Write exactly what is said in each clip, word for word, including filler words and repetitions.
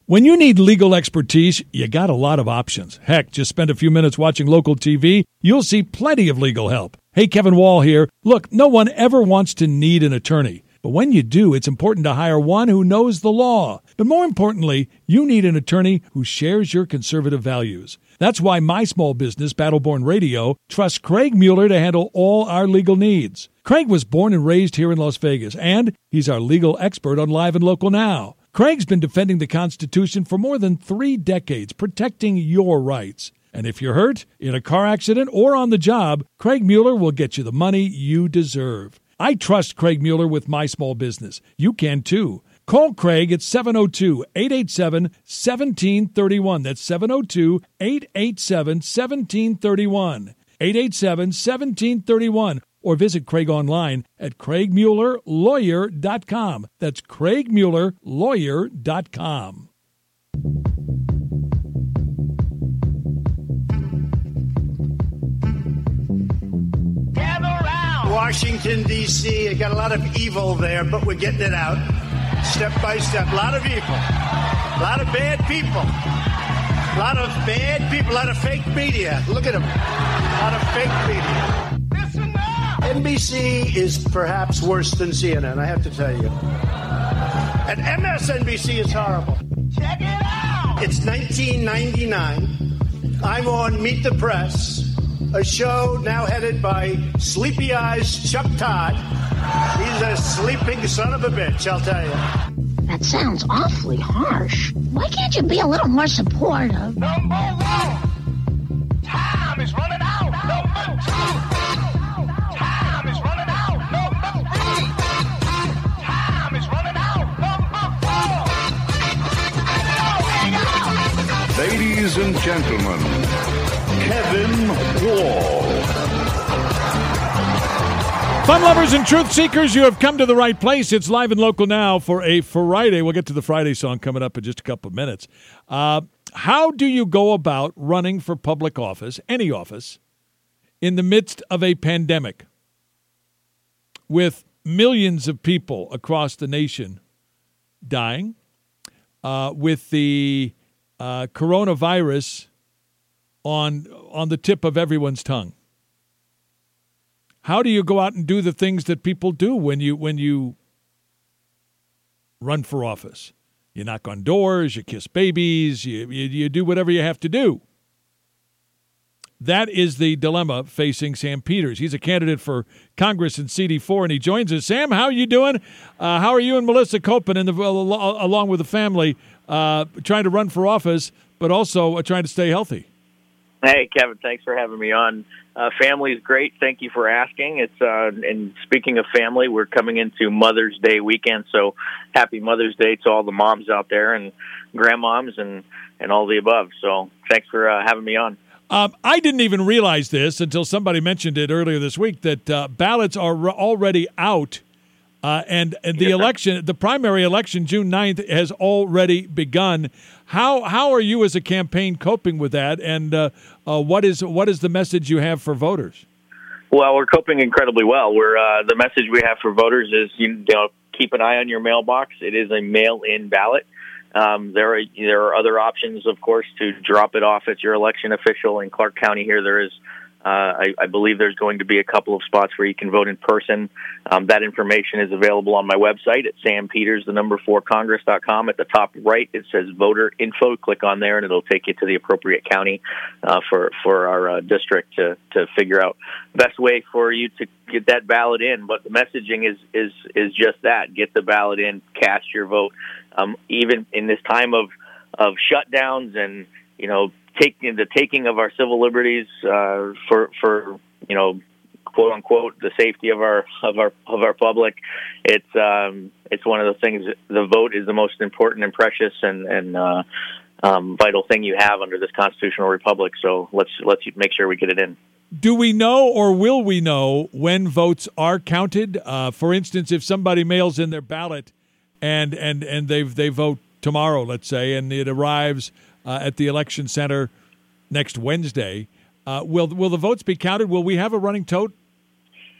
When you need legal expertise, you got a lot of options. Heck, just spend a few minutes watching local T V. You'll see plenty of legal help. Hey, Kevin Wall here. Look, no one ever wants to need an attorney. But when you do, it's important to hire one who knows the law. But more importantly, you need an attorney who shares your conservative values. That's why my small business, Battleborn Radio, trusts Craig Mueller to handle all our legal needs. Craig was born and raised here in Las Vegas, and he's our legal expert on Live and Local Now. Craig's been defending the Constitution for more than three decades, protecting your rights. And if you're hurt, in a car accident, or on the job, Craig Mueller will get you the money you deserve. I trust Craig Mueller with my small business. You can too. Call Craig at seven oh two, eight eight seven, one seven three one. That's seven oh two, eight eight seven, one seven three one. eight eight seven, one seven three one. Or visit Craig online at craig mueller lawyer dot com. That's craig mueller lawyer dot com. Washington, D C, you got a lot of evil there, but we're getting it out step by step. A lot of evil. A lot of bad people. A lot of bad people. A lot of fake media. Look at them. A lot of fake media. N B C is perhaps worse than C N N, I have to tell you. And M S N B C is horrible. Check it out! It's nineteen ninety-nine. I'm on Meet the Press, a show now headed by Sleepy Eyes Chuck Todd. He's a sleeping son of a bitch, I'll tell you. That sounds awfully harsh. Why can't you be a little more supportive? Number one, time is running out. Number two, time is running out. Number three, time is running out. Number four. Ladies and gentlemen, Kevin Wall. Fun lovers and truth seekers, you have come to the right place. It's Live and Local Now for a Friday. We'll get to the Friday song coming up in just a couple of minutes. Uh, how do you go about running for public office, any office, in the midst of a pandemic with millions of people across the nation dying, uh, with the uh, coronavirus on on the tip of everyone's tongue? How do you go out and do the things that people do when you when you run for office? You knock on doors, you kiss babies, you, you, you do whatever you have to do. That is the dilemma facing Sam Peters. He's a candidate for Congress in C D four, and he joins us. Sam, how are you doing? Uh, how are you and Melissa Copen, and the, along with the family, uh, trying to run for office, but also uh, trying to stay healthy? Hey, Kevin, thanks for having me on. Uh, family is great. Thank you for asking. It's uh, and speaking of family, we're coming into Mother's Day weekend, so happy Mother's Day to all the moms out there and grandmoms and, and all the above. So thanks for uh, having me on. Um, I didn't even realize this until somebody mentioned it earlier this week, that uh, ballots are re- already out, uh, and, and the yes, election, the primary election, June ninth, has already begun. How how are you as a campaign coping with that, and uh, uh, what is what is the message you have for voters? Well, we're coping incredibly well. We're uh, the message we have for voters is you know keep an eye on your mailbox. It is a mail-in ballot. Um, there are there are other options, of course, to drop it off at your election official in Clark County. Here, there is. Uh, I, I believe there's going to be a couple of spots where you can vote in person. Um, that information is available on my website at sam peters, the number four congress dot com. At the top right, it says voter info. Click on there, and it'll take you to the appropriate county uh, for for our uh, district to to figure out the best way for you to get that ballot in. But the messaging is is is just that: get the ballot in, cast your vote. Um, even in this time of of shutdowns and you know. Taking the taking of our civil liberties uh, for for you know quote unquote the safety of our of our of our public, it's um, it's one of the things. The vote is the most important and precious and and uh, um, vital thing you have under this constitutional republic. So let's let's make sure we get it in. Do we know, or will we know, when votes are counted? Uh, for instance, if somebody mails in their ballot and and and they they vote tomorrow, let's say, and it arrives Uh, at the election center next Wednesday. Uh, will will the votes be counted? Will we have a running tote?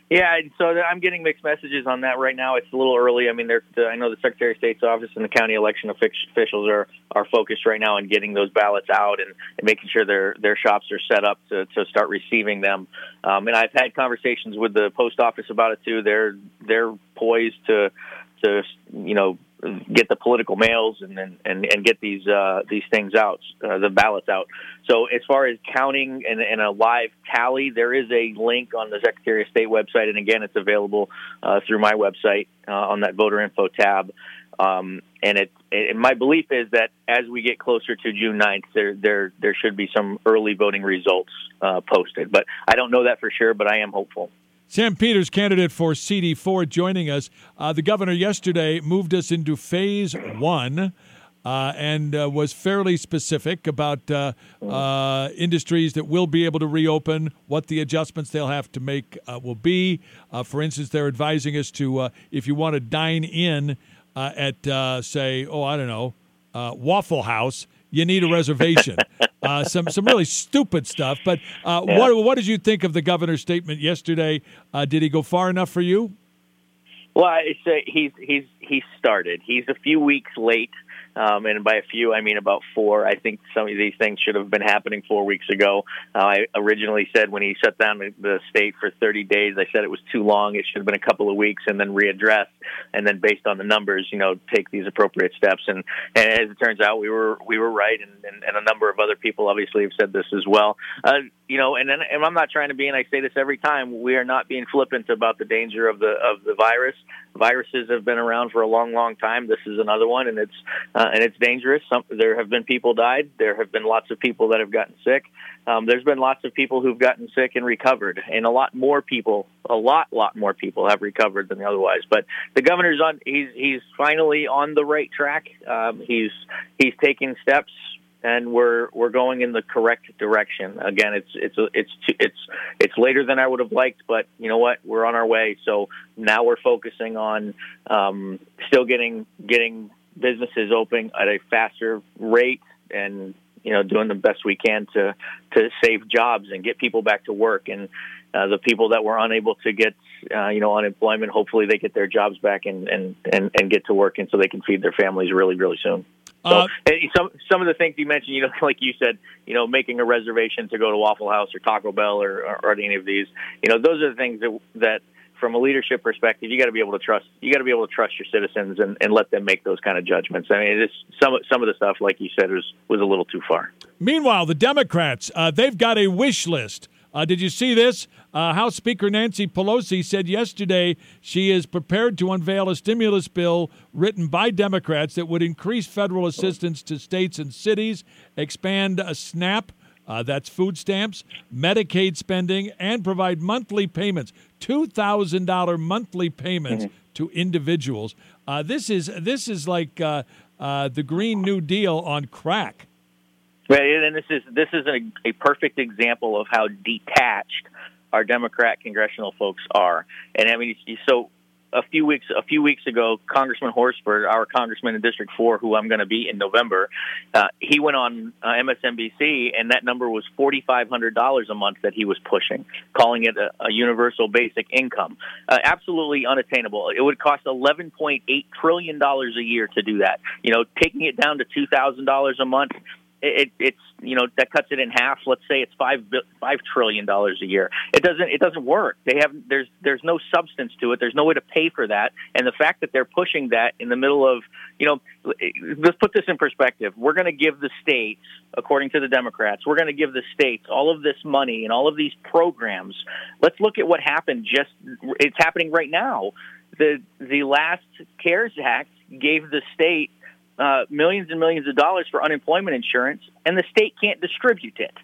Yeah, and so I'm getting mixed messages on that right now. It's a little early. I mean, there's, I know the Secretary of State's office and the county election officials are, are focused right now on getting those ballots out and, and making sure their their shops are set up to, to start receiving them. Um, and I've had conversations with the post office about it too. They're they're poised to to you know get the political mails and and, and, and get these uh, these things out, uh, the ballots out. So as far as counting and, and a live tally, there is a link on the Secretary of State website, and again, it's available uh, through my website uh, on that voter info tab. Um, and it, it, my belief is that as we get closer to June ninth, there there there should be some early voting results uh, posted. But I don't know that for sure, but I am hopeful. Sam Peters, candidate for C D four, joining us. Uh, the governor yesterday moved us into phase one uh, and uh, was fairly specific about uh, uh, industries that will be able to reopen, what the adjustments they'll have to make uh, will be. Uh, for instance, they're advising us to, uh, if you want to dine in uh, at, uh, say, oh, I don't know, uh, Waffle House, you need a reservation. uh, some some really stupid stuff. But uh, yeah. what what did you think of the governor's statement yesterday? Uh, did he go far enough for you? Well, I say he's he's he started. He's a few weeks late. Um, and by a few, I mean about four. I think some of these things should have been happening four weeks ago. Uh, I originally said when he shut down the state for thirty days, I said it was too long. It should have been a couple of weeks and then readdress. And then based on the numbers, you know, take these appropriate steps. And, and as it turns out, we were we were right. And, and, and a number of other people obviously have said this as well. Uh, you know, and, and I'm not trying to be, and I say this every time, we are not being flippant about the danger of the of the virus. Viruses have been around for a long, long time. This is another one, and it's uh, and it's dangerous. Some, there have been people died. There have been lots of people that have gotten sick. Um, there's been lots of people who've gotten sick and recovered, and a lot more people, a lot, lot more people have recovered than otherwise. But the governor's on. He's he's finally on the right track. Um, he's he's taking steps. And we're we're going in the correct direction. Again, it's it's it's it's it's later than I would have liked, but you know what? We're on our way. So now we're focusing on um, still getting getting businesses open at a faster rate, and you know doing the best we can to to save jobs and get people back to work. And uh, the people that were unable to get uh, you know unemployment, hopefully they get their jobs back and, and, and, and get to work, and so they can feed their families really really soon. So uh, some some of the things you mentioned, you know, like you said, you know, making a reservation to go to Waffle House or Taco Bell or, or, or any of these, you know, those are the things that that from a leadership perspective, you got to be able to trust. You got to be able to trust your citizens and, and let them make those kind of judgments. I mean, it's some some of the stuff, like you said, was was a little too far. Meanwhile, the Democrats, uh, they've got a wish list. Uh, did you see this? Uh, House Speaker Nancy Pelosi said yesterday she is prepared to unveil a stimulus bill written by Democrats that would increase federal assistance to states and cities, expand a SNAP, uh, that's food stamps, Medicaid spending, and provide monthly payments, two thousand dollars monthly payments mm-hmm. to individuals. Uh, this is this is like uh, uh, the Green New Deal on crack. Right, and this is this is a, a perfect example of how detached our Democrat congressional folks are. And I mean, so a few weeks a few weeks ago, Congressman Horsford, our congressman in District Four, who I'm going to be in November, uh, he went on uh, M S N B C, and that number was forty-five hundred dollars a month that he was pushing, calling it a, a universal basic income. Uh, absolutely unattainable. It would cost eleven point eight trillion dollars a year to do that. You know, taking it down to two thousand dollars a month. It, it's you know that cuts it in half. Let's say it's five five trillion dollars a year. It doesn't it doesn't work. They have there's there's no substance to it. There's no way to pay for that. And the fact that they're pushing that in the middle of you know let's put this in perspective. We're going to give the states, according to the Democrats, we're going to give the states all of this money and all of these programs. Let's look at what happened. Just it's happening right now. The the last CARES Act gave the state Uh, millions and millions of dollars for unemployment insurance, and the state can't distribute it.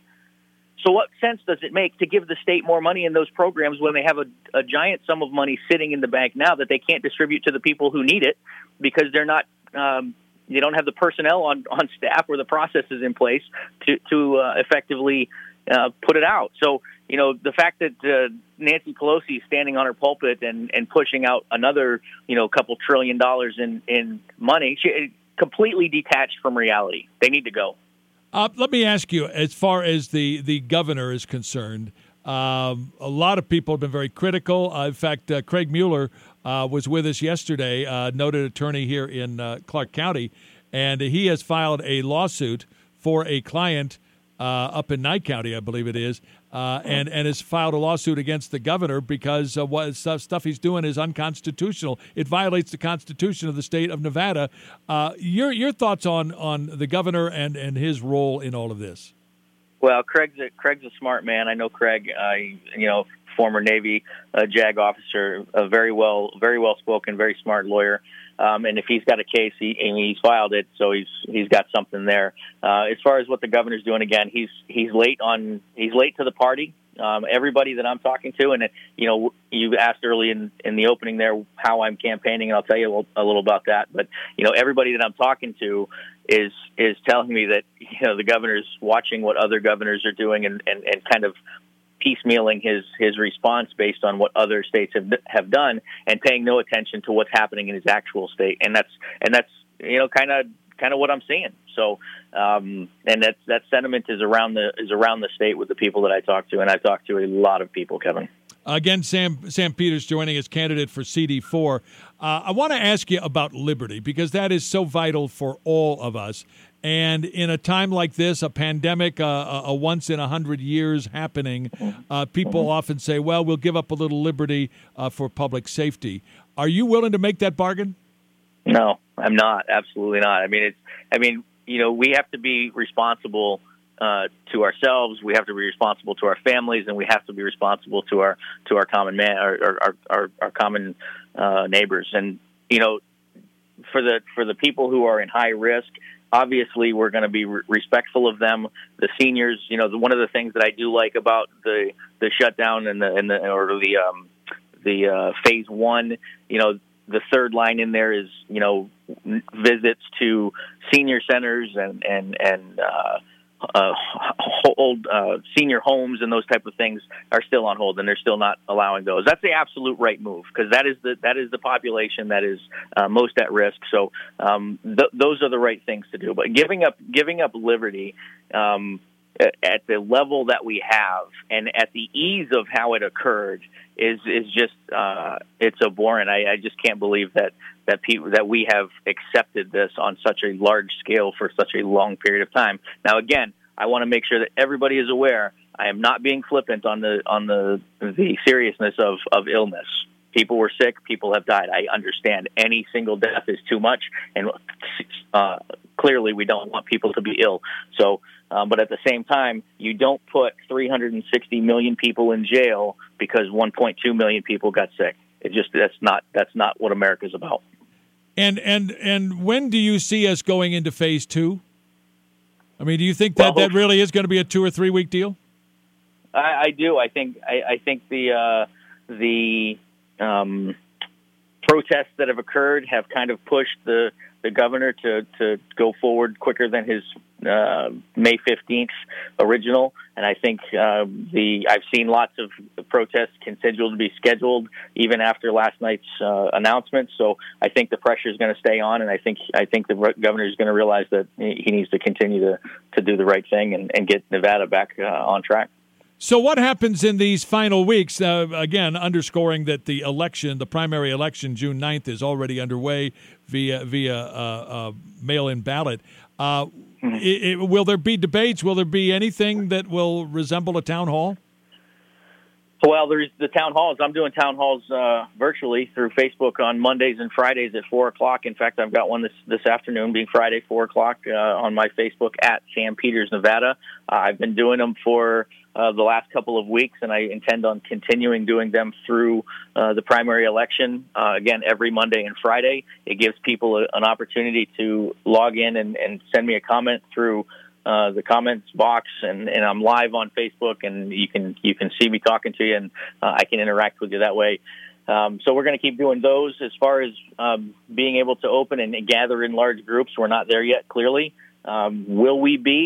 So what sense does it make to give the state more money in those programs when they have a, a giant sum of money sitting in the bank now that they can't distribute to the people who need it because they're not, um, they don't have the personnel on, on staff or the processes in place to, to uh, effectively uh, put it out. So, you know, the fact that uh, Nancy Pelosi is standing on her pulpit and, and pushing out another, you know, couple trillion dollars in, in money, she, completely detached from reality. They need to go. Uh, let me ask you, as far as the, the governor is concerned, Um, a lot of people have been very critical. Uh, in fact, uh, Craig Mueller uh, was with us yesterday, uh, noted attorney here in uh, Clark County, and he has filed a lawsuit for a client uh, up in Nye County, I believe it is, uh, and, and has filed a lawsuit against the governor because uh, what stuff, stuff he's doing is unconstitutional. It violates the Constitution of the state of Nevada. Uh, your your thoughts on, on the governor and, and his role in all of this? Well, Craig's a, Craig's a smart man. I know Craig, uh, you know, former Navy uh, JAG officer, a very well, very well spoken, very smart lawyer. Um, and if he's got a case, he, I mean, he's filed it, so he's he's got something there. Uh, as far as what the governor's doing, again, he's he's late on he's late to the party. Um, everybody that I'm talking to, and you know, you asked early in, in the opening there how I'm campaigning, and I'll tell you a little, a little about that. But you know, everybody that I'm talking to is is telling me that you know the governor's watching what other governors are doing, and, and, and kind of piecemealing his his response based on what other states have have done, and paying no attention to what's happening in his actual state. And that's and that's you know kind of kind of what I'm seeing. So, um, and that that sentiment is around the is around the state with the people that I talk to, and I've talked to a lot of people, Kevin. Again, Sam Sam Peters joining as candidate for C D four. Uh, I want to ask you about liberty, because that is so vital for all of us. And in a time like this, a pandemic, uh, a once in a hundred years happening, uh, people often say, well, we'll give up a little liberty uh, for public safety. Are you willing to make that bargain? No, I'm not. Absolutely not. I mean, it's, I mean, you know, we have to be responsible uh, to ourselves. We have to be responsible to our families, and we have to be responsible to our, to our common man, our, our, our, our common uh, neighbors. And, you know, for the, for the people who are in high risk, obviously, we're going to be re- respectful of them. The seniors, you know, the, one of the things that I do like about the the shutdown and the and the or the um, the uh, phase one, you know, the third line in there is, you know, visits to senior centers and and and uh, uh, old uh, senior homes and those type of things are still on hold, and they're still not allowing those. That's the absolute right move, because that is the that is the population that is uh, most at risk. So um, th- those are the right things to do. But giving up giving up liberty um, at the level that we have, and at the ease of how it occurred, is is just uh, it's abhorrent. I, I just can't believe that that people that we have accepted this on such a large scale for such a long period of time. Now, again, I want to make sure that everybody is aware. I am not being flippant on the on the the seriousness of, of illness. People were sick. People have died. I understand any single death is too much, and uh, clearly we don't want people to be ill. So, um, but at the same time, you don't put three hundred sixty million people in jail because one point two million people got sick. It just that's not that's not what America's about. And and and when do you see us going into phase two? I mean, do you think that well, that really is going to be a two or three week deal? I, I do. I think I, I think the uh, the um, protests that have occurred have kind of pushed the, the governor to, to go forward quicker than his uh, May fifteenth original. And I think uh, the I've seen lots of protests continue to be scheduled even after last night's uh, announcement. So I think the pressure is going to stay on, and I think I think the governor is going to realize that he needs to continue to, to do the right thing and, and get Nevada back uh, on track. So what happens in these final weeks, uh, again, underscoring that the election, the primary election, June ninth, is already underway via via uh, uh, mail-in ballot. Uh, mm-hmm. it, it, will there be debates? Will there be anything that will resemble a town hall? Well, there's the town halls. I'm doing town halls uh, virtually through Facebook on Mondays and Fridays at four o'clock. In fact, I've got one this, this afternoon, being Friday, four o'clock, uh, on my Facebook at Sam Peters, Nevada. Uh, I've been doing them for uh, the last couple of weeks, and I intend on continuing doing them through uh, the primary election, uh, again, every Monday and Friday. It gives people a, an opportunity to log in and, and send me a comment through Uh, the comments box, and, and I'm live on Facebook, and you can you can see me talking to you, and uh, I can interact with you that way. Um, so we're going to keep doing those. As far as um, being able to open and gather in large groups, we're not there yet, clearly. Um, will we be?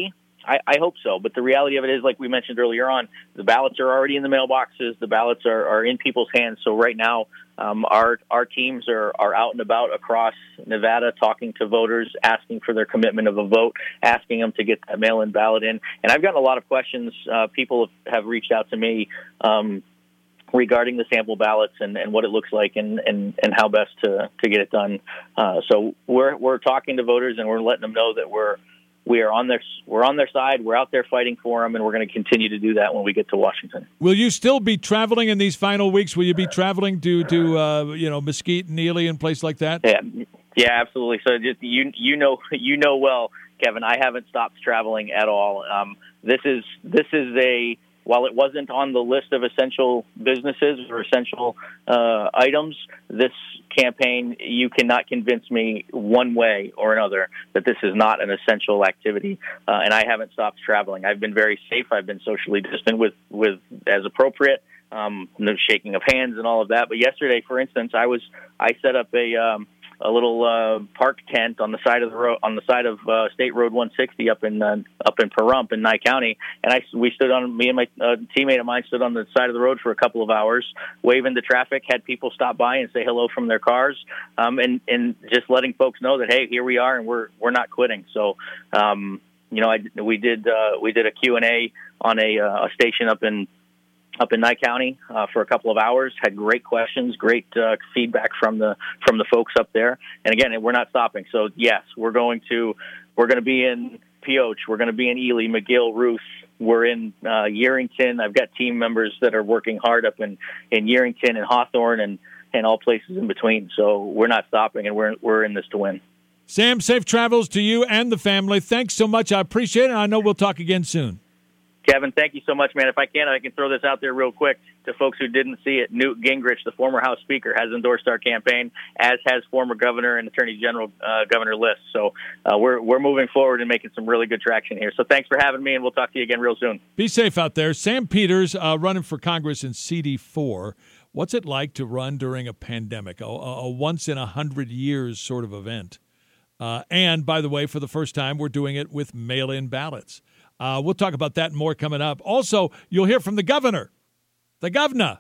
I, I hope so. But the reality of it is, like we mentioned earlier on, the ballots are already in the mailboxes. The ballots are, are in people's hands. So right now, um, our our teams are, are out and about across Nevada talking to voters, asking for their commitment of a vote, asking them to get that mail-in ballot in. And I've gotten a lot of questions. Uh, people have, have reached out to me um, regarding the sample ballots and, and what it looks like and, and, and how best to, to get it done. Uh, so we're we're talking to voters, and we're letting them know that we're We are on their we're on their side. We're out there fighting for them, and we're going to continue to do that when we get to Washington. Will you still be traveling in these final weeks? Will you be traveling to to uh, you know Mesquite, Neely, and places like that? Yeah, yeah, absolutely. So just you you know you know well, Kevin. I haven't stopped traveling at all. Um, this is this is a while it wasn't on the list of essential businesses or essential uh, items, this campaign, you cannot convince me one way or another that this is not an essential activity. Uh, and I haven't stopped traveling. I've been very safe. I've been socially distant with, with as appropriate, um, no shaking of hands and all of that. But yesterday, for instance, I was I set up a um, a little uh, park tent on the side of the road, on the side of uh, State Road one sixty up in uh, up in Pahrump in Nye County, and I we stood on me and my uh, teammate of mine stood on the side of the road for a couple of hours, waving to traffic, had people stop by and say hello from their cars, um, and and just letting folks know that hey, here we are, and we're we're not quitting. So, um, you know, I we did uh, we did a Q and A on a, uh, a station up in. up in Nye County uh, for a couple of hours, had great questions, great uh, feedback from the from the folks up there. And again, we're not stopping. So yes, we're going to we're going to be in Pioche, we're going to be in Ely, McGill, Ruth. We're in uh, Yerington. I've got team members that are working hard up in, in Yerington and Hawthorne and, and all places in between. So we're not stopping, and we're we're in this to win. Sam, safe travels to you and the family. Thanks so much. I appreciate it. I know we'll talk again soon. Kevin, thank you so much, man. If I can, I can throw this out there real quick to folks who didn't see it. Newt Gingrich, the former House Speaker, has endorsed our campaign, as has former Governor and Attorney General uh, Governor List. So uh, we're we're moving forward and making some really good traction here. So thanks for having me, and we'll talk to you again real soon. Be safe out there. Sam Peters, uh, running for Congress in C D four. What's it like to run during a pandemic, a, a once-in-a-hundred-years sort of event? Uh, and, by the way, for the first time, we're doing it with mail-in ballots. Uh, we'll talk about that and more coming up. Also, you'll hear from the governor. The governor.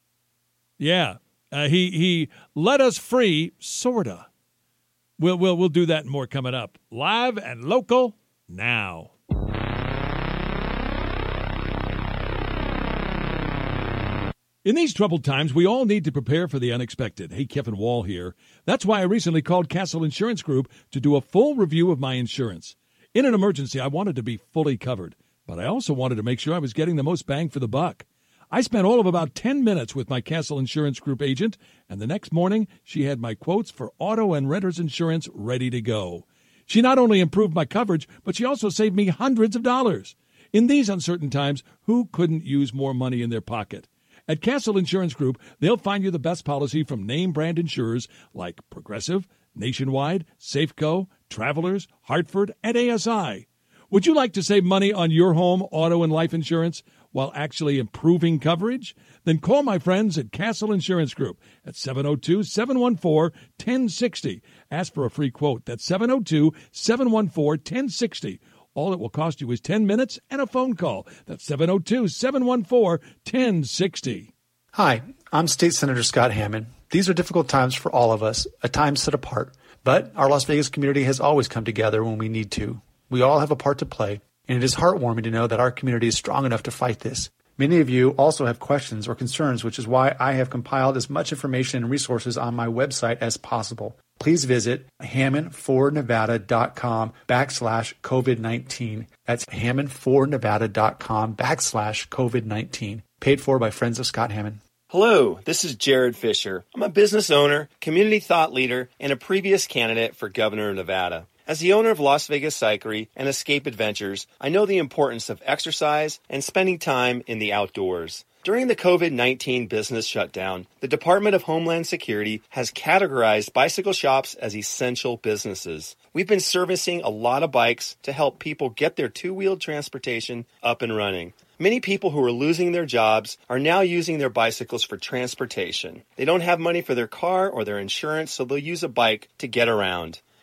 Yeah. Uh, he he let us free, sorta. We'll, we'll, we'll do that and more coming up. Live and local now. In these troubled times, we all need to prepare for the unexpected. Hey, Kevin Wall here. That's why I recently called Castle Insurance Group to do a full review of my insurance. In an emergency, I wanted to be fully covered, but I also wanted to make sure I was getting the most bang for the buck. I spent all of about ten minutes with my Castle Insurance Group agent, and the next morning, she had my quotes for auto and renter's insurance ready to go. She not only improved my coverage, but she also saved me hundreds of dollars. In these uncertain times, who couldn't use more money in their pocket? At Castle Insurance Group, they'll find you the best policy from name brand insurers like Progressive, Nationwide, Safeco, Travelers, Hartford, and A S I. Would you like to save money on your home, auto, and life insurance while actually improving coverage? Then call my friends at Castle Insurance Group at seven oh two, seven one four, one oh six oh. Ask for a free quote. That's seven oh two, seven one four, one oh six oh. All it will cost you is ten minutes and a phone call. That's seven oh two, seven one four, one oh six oh. Hi, I'm State Senator Scott Hammond. These are difficult times for all of us, a time set apart. But our Las Vegas community has always come together when we need to. We all have a part to play, and it is heartwarming to know that our community is strong enough to fight this. Many of you also have questions or concerns, which is why I have compiled as much information and resources on my website as possible. Please visit hammond4nevada.com backslash COVID-19. That's hammond4nevada.com backslash COVID-19. Paid for by Friends of Scott Hammond. Hello, this is Jared Fisher. I'm a business owner, community thought leader, and a previous candidate for governor of Nevada. As the owner of Las Vegas Cyclery and Escape Adventures, I know the importance of exercise and spending time in the outdoors. During the COVID nineteen business shutdown, the Department of Homeland Security has categorized bicycle shops as essential businesses. We've been servicing a lot of bikes to help people get their two-wheeled transportation up and running. Many people who are losing their jobs are now using their bicycles for transportation. They don't have money for their car or their insurance, so they'll use a bike to get around.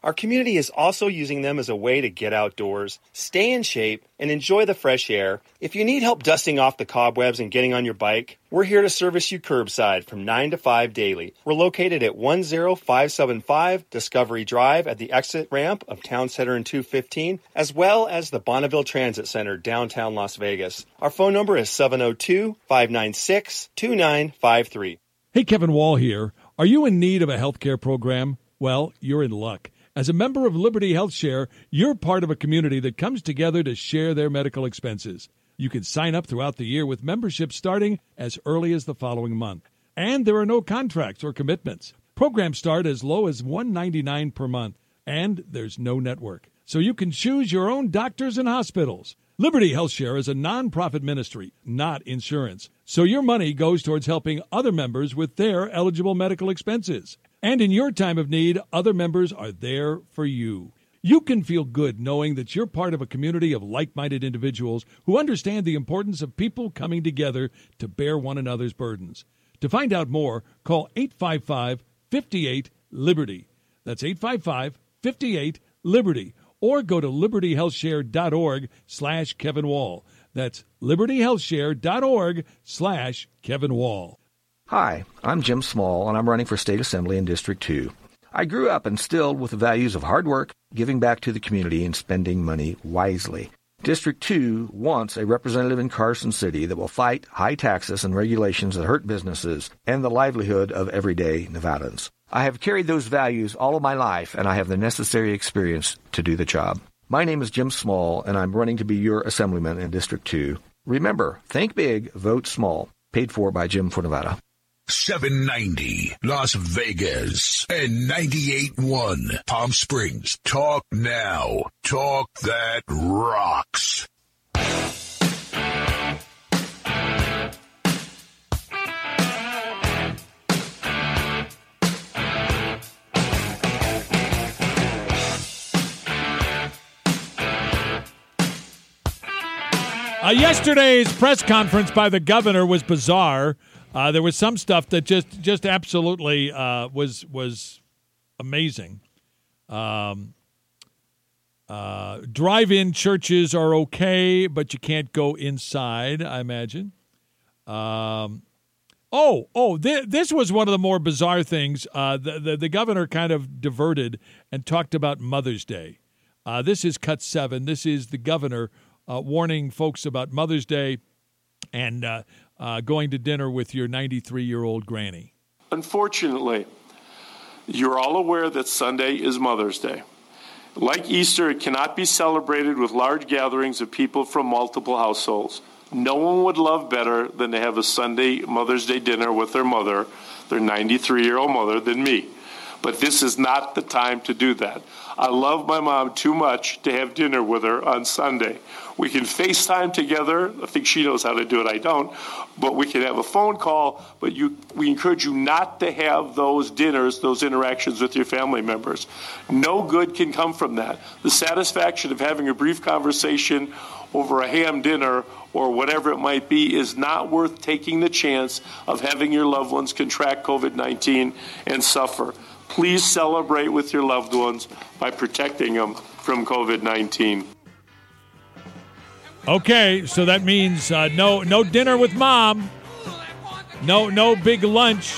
Our community is also using them as a way to get outdoors, stay in shape, and enjoy the fresh air. If you need help dusting off the cobwebs and getting on your bike, we're here to service you curbside from nine to five daily. We're located at one oh five seven five Discovery Drive at the exit ramp of Town Center and two fifteen, as well as the Bonneville Transit Center, downtown Las Vegas. Our phone number is seven oh two, five nine six, two nine five three. Hey, Kevin Wall here. Are you in need of a healthcare program? Well, you're in luck. As a member of Liberty Health Share, you're part of a community that comes together to share their medical expenses. You can sign up throughout the year with membership starting as early as the following month. And there are no contracts or commitments. Programs start as low as one hundred ninety-nine dollars per month, and there's no network. So you can choose your own doctors and hospitals. Liberty Health Share is a nonprofit ministry, not insurance. So your money goes towards helping other members with their eligible medical expenses. And in your time of need, other members are there for you. You can feel good knowing that you're part of a community of like-minded individuals who understand the importance of people coming together to bear one another's burdens. To find out more, call eight five five, five eight, LIBERTY. That's eight five five, five eight, LIBERTY. Or go to libertyhealthshare.org slash Kevin Wall. That's libertyhealthshare.org slash Kevin Wall. Hi, I'm Jim Small, and I'm running for State Assembly in District two. I grew up instilled with the values of hard work, giving back to the community, and spending money wisely. District two wants a representative in Carson City that will fight high taxes and regulations that hurt businesses and the livelihood of everyday Nevadans. I have carried those values all of my life, and I have the necessary experience to do the job. My name is Jim Small, and I'm running to be your assemblyman in District two. Remember, think big, vote small. Paid for by Jim for Nevada. seven ninety Las Vegas and ninety-eight point one Palm Springs. Talk now. Talk that rocks. Uh, yesterday's press conference by the governor was bizarre. Uh, there was some stuff that just just absolutely uh, was was amazing. Um, uh, drive-in churches are okay, but you can't go inside, I imagine. Um, oh, oh, th- this was one of the more bizarre things. Uh, the, the, the governor kind of diverted and talked about Mother's Day. Uh, this is cut seven. This is the governor uh, warning folks about Mother's Day and uh, uh, going to dinner with your ninety-three-year-old granny. Unfortunately, you're all aware that Sunday is Mother's Day. Like Easter, it cannot be celebrated with large gatherings of people from multiple households. No one would love better than to have a Sunday Mother's Day dinner with their mother, their ninety-three-year-old mother, than me. But this is not the time to do that. I love my mom too much to have dinner with her on Sunday. We can FaceTime together. I think she knows how to do it. I don't. But we can have a phone call. But you, we encourage you not to have those dinners, those interactions with your family members. No good can come from that. The satisfaction of having a brief conversation over a ham dinner or whatever it might be is not worth taking the chance of having your loved ones contract covid nineteen and suffer. Please celebrate with your loved ones by protecting them from covid nineteen. Okay, so that means uh, no no dinner with mom, no no big lunch.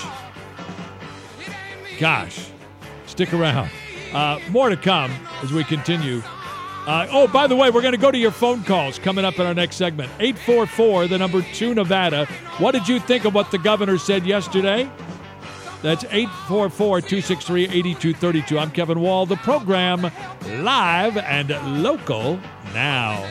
Gosh, stick around. Uh, more to come as we continue. Uh, oh, by the way, we're going to go to your phone calls coming up in our next segment. eight four four, the number two, Nevada. What did you think of what the governor said yesterday? That's eight four four, two six three, eight two three two. I'm Kevin Wall. The program live and local now.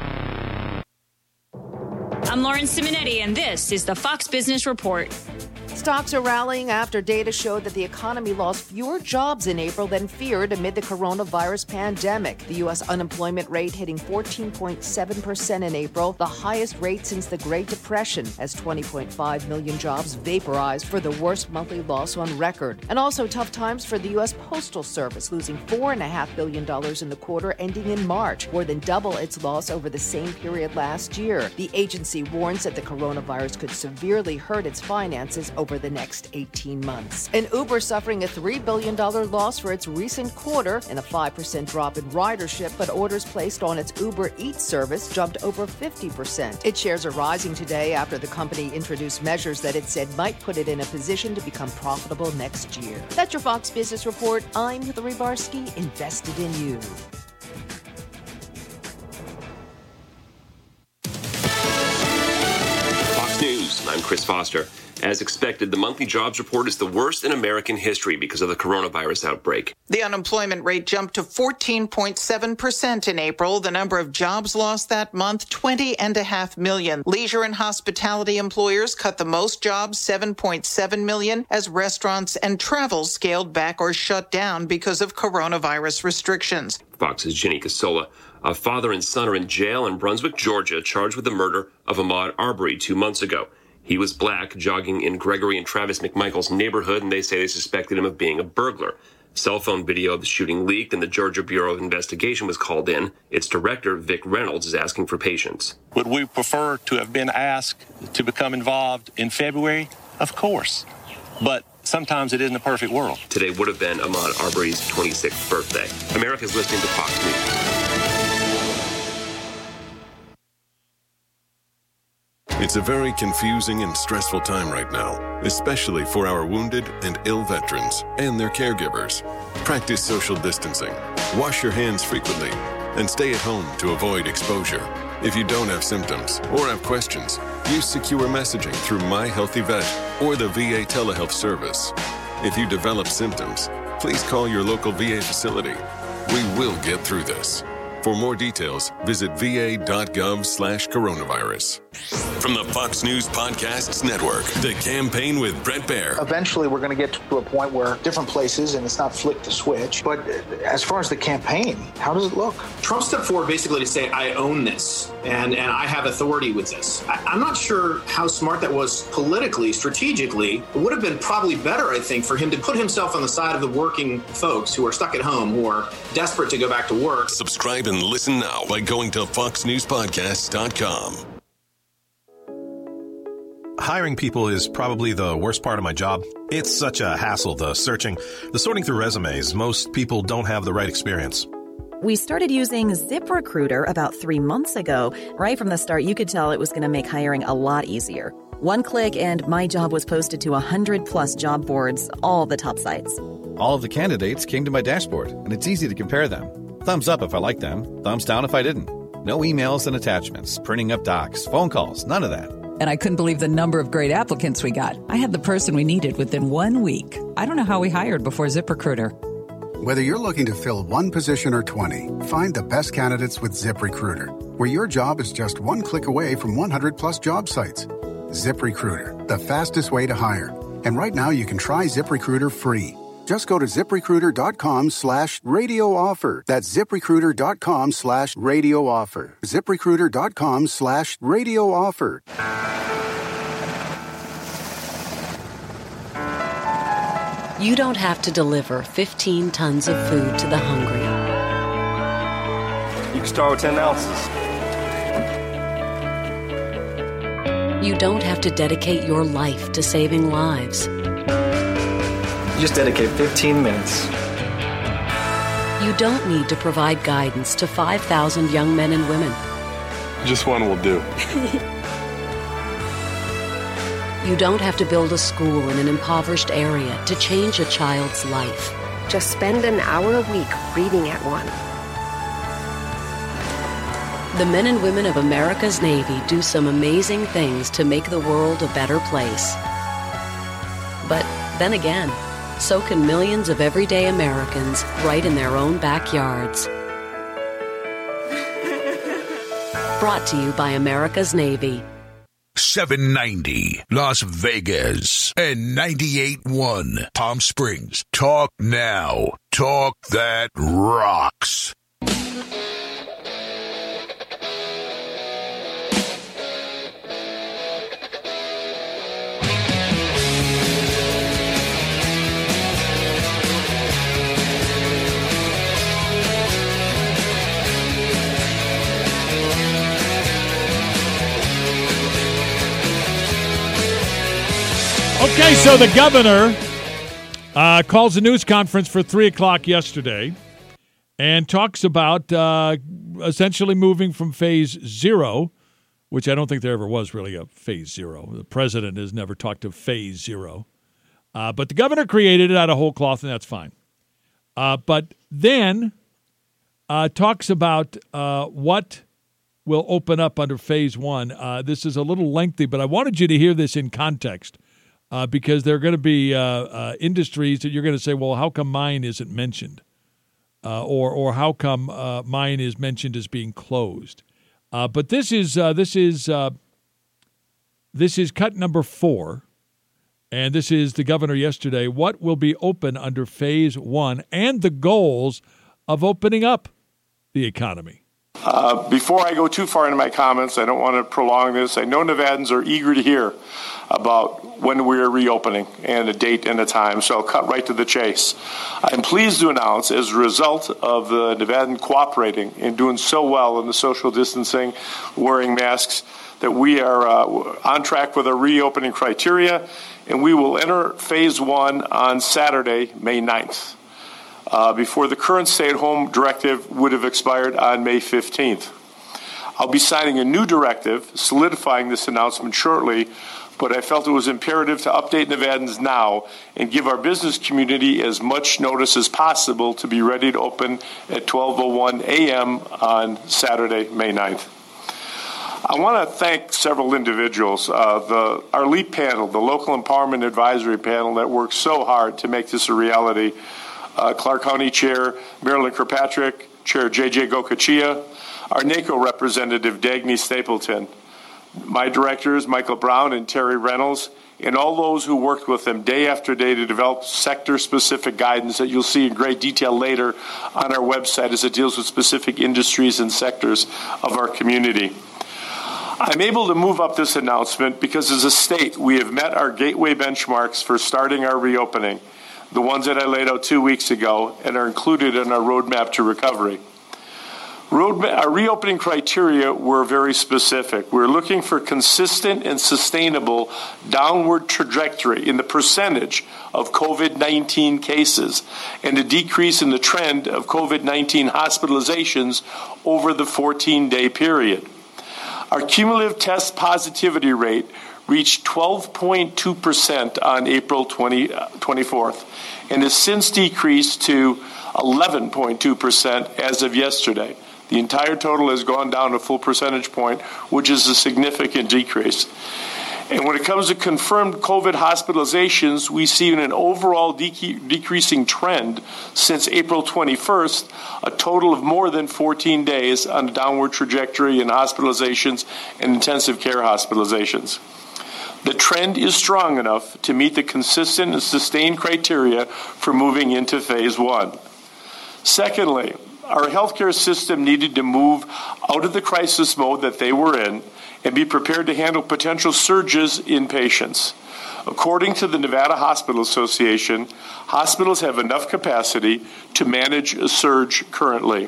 I'm Lauren Simonetti, and this is the Fox Business Report. Stocks are rallying after data showed that the economy lost fewer jobs in April than feared amid the coronavirus pandemic. The U S unemployment rate hitting fourteen point seven percent in April, the highest rate since the Great Depression, as twenty point five million jobs vaporized for the worst monthly loss on record. And also tough times for the U S Postal Service, losing four point five billion dollars in the quarter ending in March, more than double its loss over the same period last year. The agency warns that the coronavirus could severely hurt its finances over the next eighteen months. And Uber suffering a three billion dollars loss for its recent quarter and a five percent drop in ridership, but orders placed on its Uber Eats service jumped over fifty percent. Its shares are rising today after the company introduced measures that it said might put it in a position to become profitable next year. That's your Fox Business Report. I'm Hillary Barsky, invested in you. Fox News, I'm Chris Foster. As expected, the monthly jobs report is the worst in American history because of the coronavirus outbreak. The unemployment rate jumped to fourteen point seven percent in April. The number of jobs lost that month, twenty and a half million. Leisure and hospitality employers cut the most jobs, seven point seven million, as restaurants and travel scaled back or shut down because of coronavirus restrictions. Fox's Ginny Casola. A father and son are in jail in Brunswick, Georgia, charged with the murder of Ahmaud Arbery two months ago. He was black, jogging in Gregory and Travis McMichael's neighborhood, and they say they suspected him of being a burglar. Cell phone video of the shooting leaked, and the Georgia Bureau of Investigation was called in. Its director, Vic Reynolds, is asking for patience. Would we prefer to have been asked to become involved in February? Of course. But sometimes it isn't a perfect world. Today would have been Ahmaud Arbery's twenty-sixth birthday. America's listening to Fox News. It's a very confusing and stressful time right now, especially for our wounded and ill veterans and their caregivers. Practice social distancing, wash your hands frequently, and stay at home to avoid exposure. If you don't have symptoms or have questions, use secure messaging through My Healthy Vet or the V A telehealth service. If you develop symptoms, please call your local V A facility. We will get through this. For more details, visit va.gov slash coronavirus. From the Fox News Podcasts Network, The Campaign with Bret Baier. Eventually, we're going to get to a point where different places, and it's not flick the switch. But as far as the campaign, how does it look? Trump stepped forward basically to say, I own this, and, and I have authority with this. I, I'm not sure how smart that was politically, strategically. It would have been probably better, I think, for him to put himself on the side of the working folks who are stuck at home, who are desperate to go back to work. Subscribe and listen now by going to fox news podcasts dot com. Hiring people is probably the worst part of my job. It's such a hassle, the searching, the sorting through resumes. Most people don't have the right experience. We started using ZipRecruiter about three months ago. Right from the start, you could tell it was going to make hiring a lot easier. One click and my job was posted to one hundred plus job boards, all the top sites. All of the candidates came to my dashboard, and it's easy to compare them. Thumbs up if I liked them, thumbs down if I didn't. No emails and attachments, printing up docs, phone calls, none of that. And I couldn't believe the number of great applicants we got. I had the person we needed within one week. I don't know how we hired before ZipRecruiter. Whether you're looking to fill one position or twenty, find the best candidates with ZipRecruiter, where your job is just one click away from one hundred plus job sites. ZipRecruiter, the fastest way to hire. And right now you can try ZipRecruiter free. Just go to ZipRecruiter.com slash radio offer. That's ZipRecruiter.com slash radio offer. ZipRecruiter.com slash radio offer. You don't have to deliver fifteen tons of food to the hungry. You can start with ten ounces. You don't have to dedicate your life to saving lives. You just dedicate fifteen minutes. You don't need to provide guidance to five thousand young men and women. Just one will do. You don't have to build a school in an impoverished area to change a child's life. Just spend an hour a week reading at one. The men and women of America's Navy do some amazing things to make the world a better place. But then again, so can millions of everyday Americans right in their own backyards. Brought to you by America's Navy. seven ninety Las Vegas and ninety-eight point one Palm Springs. Talk now. Talk that rocks. Okay, so the governor uh, calls a news conference for three o'clock yesterday and talks about uh, essentially moving from phase zero, which I don't think there ever was really a phase zero. The president has never talked of phase zero. Uh, but the governor created it out of whole cloth, and that's fine. Uh, but then uh, talks about uh, what will open up under phase one. Uh, this is a little lengthy, but I wanted you to hear this in context. Uh, because there are going to be uh, uh, industries that you're going to say, well, how come mine isn't mentioned? Uh, or or how come uh, mine is mentioned as being closed? Uh, but this is uh, this is uh, this is cut number four, and this is the governor yesterday. What will be open under phase one and the goals of opening up the economy? Uh, before I go too far into my comments, I don't want to prolong this. I know Nevadans are eager to hear about when we are reopening and a date and a time, so I'll cut right to the chase. I'm pleased to announce, as a result of the Nevadan cooperating and doing so well in the social distancing, wearing masks, that we are uh, on track with our reopening criteria, and we will enter phase one on Saturday, May ninth. Uh, before the current stay-at-home directive would have expired on May fifteenth. I'll be signing a new directive solidifying this announcement shortly, but I felt it was imperative to update Nevadans now and give our business community as much notice as possible to be ready to open at twelve oh one a.m. on Saturday, May ninth. I want to thank several individuals, uh, the our LEAP panel, the Local Empowerment Advisory Panel that worked so hard to make this a reality. Uh, Clark County Chair Marilyn Kirkpatrick, Chair J J Gokachia, our NACO representative Dagny Stapleton, my directors Michael Brown and Terry Reynolds, and all those who worked with them day after day to develop sector-specific guidance that you'll see in great detail later on our website as it deals with specific industries and sectors of our community. I'm able to move up this announcement because as a state, we have met our gateway benchmarks for starting our reopening, the ones that I laid out two weeks ago and are included in our roadmap to recovery. Roadmap, our reopening criteria were very specific. We're looking for consistent and sustainable downward trajectory in the percentage of COVID nineteen cases and a decrease in the trend of COVID nineteen hospitalizations over the fourteen-day period. Our cumulative test positivity rate reached twelve point two percent on April twenty-fourth and has since decreased to eleven point two percent as of yesterday. The entire total has gone down a full percentage point, which is a significant decrease. And when it comes to confirmed COVID hospitalizations, we see an overall de- decreasing trend since April twenty-first, a total of more than fourteen days on a downward trajectory in hospitalizations and intensive care hospitalizations. The trend is strong enough to meet the consistent and sustained criteria for moving into phase one. Secondly, our healthcare system needed to move out of the crisis mode that they were in and be prepared to handle potential surges in patients. According to the Nevada Hospital Association, hospitals have enough capacity to manage a surge currently.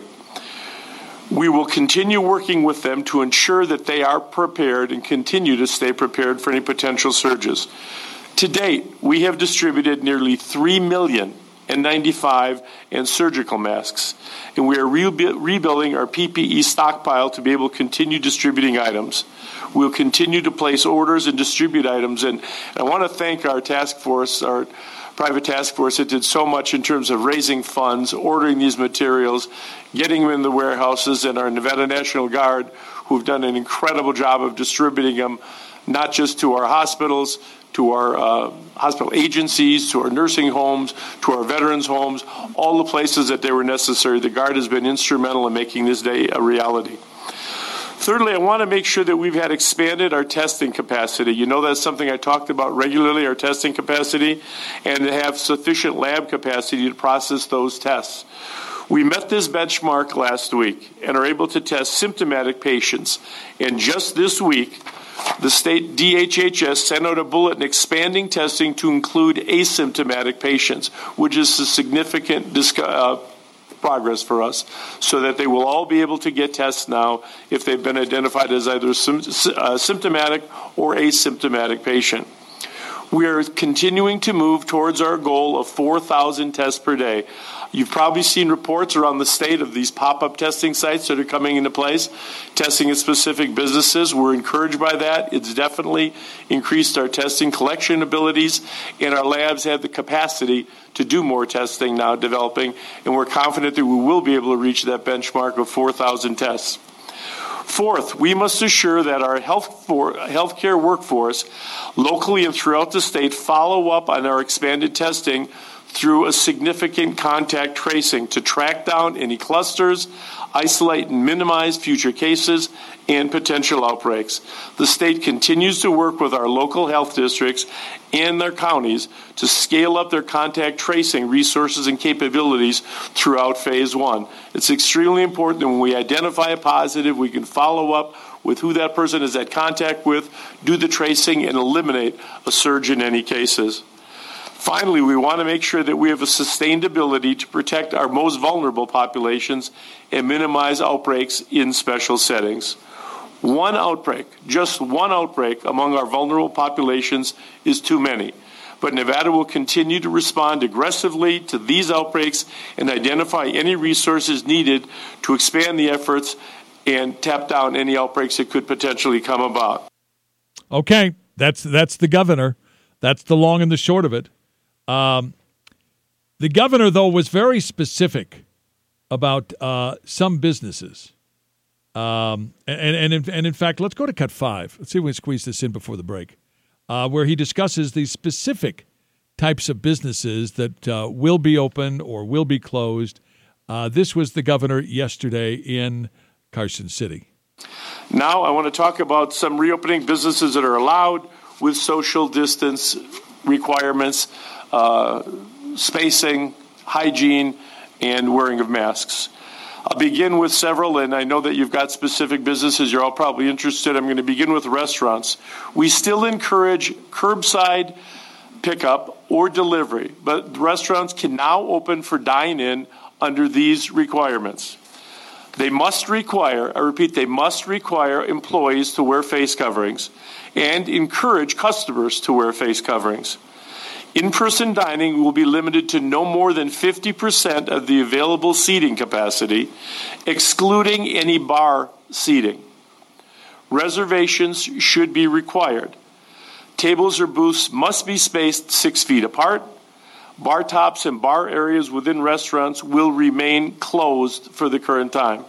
We will continue working with them to ensure that they are prepared and continue to stay prepared for any potential surges. To date, we have distributed nearly three million N ninety-five and surgical masks, and we are re- rebuilding our P P E stockpile to be able to continue distributing items. We'll continue to place orders and distribute items, and I want to thank our task force, our private task force that did so much in terms of raising funds, ordering these materials, getting them in the warehouses, and our Nevada National Guard, who've done an incredible job of distributing them, not just to our hospitals, to our uh, hospital agencies, to our nursing homes, to our veterans' homes, all the places that they were necessary. The Guard has been instrumental in making this day a reality. Thirdly, I want to make sure that we've had expanded our testing capacity. You know, that's something I talked about regularly, our testing capacity, and to have sufficient lab capacity to process those tests. We met this benchmark last week and are able to test symptomatic patients. And just this week, the state D H H S sent out a bulletin expanding testing to include asymptomatic patients, which is a significant discuss, uh, progress for us, so that they will all be able to get tests now if they've been identified as either sim- uh, symptomatic or asymptomatic patient. We are continuing to move towards our goal of four thousand tests per day. You've probably seen reports around the state of these pop-up testing sites that are coming into place, testing at specific businesses. We're encouraged by that. It's definitely increased our testing collection abilities, and our labs have the capacity to do more testing now developing, and we're confident that we will be able to reach that benchmark of four thousand tests. Fourth, we must assure that our health for, healthcare workforce, locally and throughout the state, follow up on our expanded testing through a significant contact tracing to track down any clusters, isolate and minimize future cases, and potential outbreaks. The state continues to work with our local health districts and their counties to scale up their contact tracing resources and capabilities throughout phase one. It's extremely important that when we identify a positive, we can follow up with who that person is at contact with, do the tracing, and eliminate a surge in any cases. Finally, we want to make sure that we have a sustained ability to protect our most vulnerable populations and minimize outbreaks in special settings. One outbreak, just one outbreak among our vulnerable populations is too many. But Nevada will continue to respond aggressively to these outbreaks and identify any resources needed to expand the efforts and tap down any outbreaks that could potentially come about. Okay, that's that's the governor. That's the long and the short of it. Um, the governor, though, was very specific about uh, some businesses. Um, and, and, in, and in fact, let's go to cut five. Let's see if we can squeeze this in before the break, uh, where he discusses the specific types of businesses that uh, will be open or will be closed. Uh, this was the governor yesterday in Carson City. Now I want to talk about some reopening businesses that are allowed with social distance requirements, uh, spacing, hygiene, and wearing of masks. I'll begin with several, and I know that you've got specific businesses you're all probably interested. I'm going to begin with restaurants. We still encourage curbside pickup or delivery, but restaurants can now open for dine-in under these requirements. They must require, I repeat, they must require employees to wear face coverings and encourage customers to wear face coverings. In-person dining will be limited to no more than fifty percent of the available seating capacity, excluding any bar seating. Reservations should be required. Tables or booths must be spaced six feet apart. Bar tops and bar areas within restaurants will remain closed for the current time.